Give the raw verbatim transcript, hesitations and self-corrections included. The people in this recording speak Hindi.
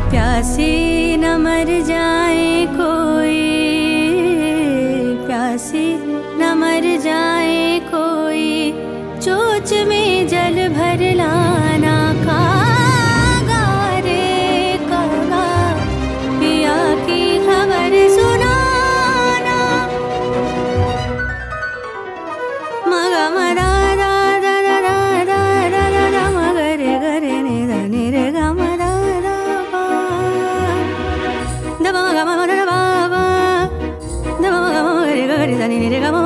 प्यासे न मर जाए कोई, प्यासे न मर जाए कोई, चोच में जल भर लाना कागा रे कागा, पिया की खबर सुनाना। मगा मरा रा रा रा रा रा रा रा रा मगरे गरे ने रा ने रे गा मरा रा बा, दबा मगा मगा रा बा बा, दबा मगा मगरे गरे रा ने रे गा